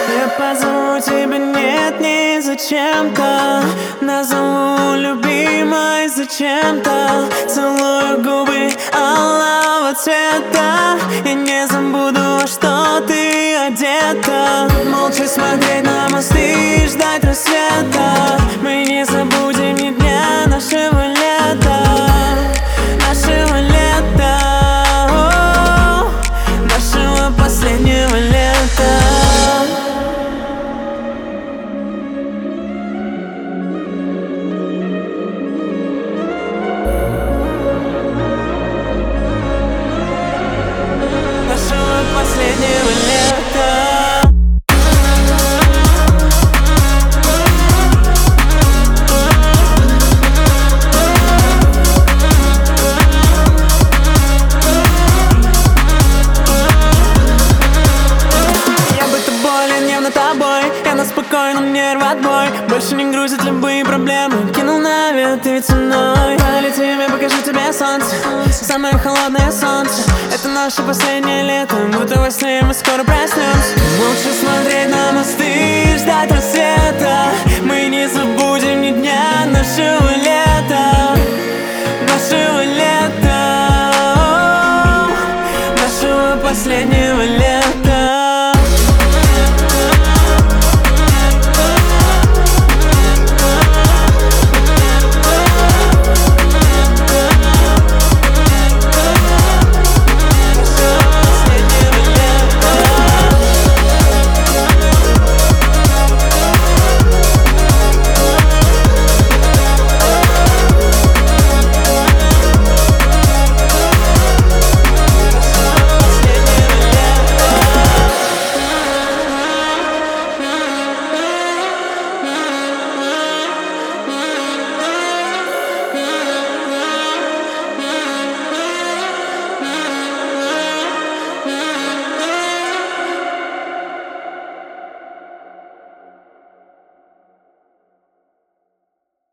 Я позову тебя, нет, не зачем-то. Назову любимой зачем-то. Целую губы алого цвета. Я не забуду, во что ты одета. Молча смотреть на мосты и ждать рассвета. Мы не забудем ни дня нашего лета. Нашего лета, о, нашего последнего лета. Нашего последнего лета. Тобой, я на спокойном, не рвать бой. Больше не грузит любые проблемы. Кинул на ветер, ты ведь со мной. Полетим, я покажу тебе солнце. Самое холодное солнце. Это наше последнее лето. Будто во сне мы скоро проснемся. Молча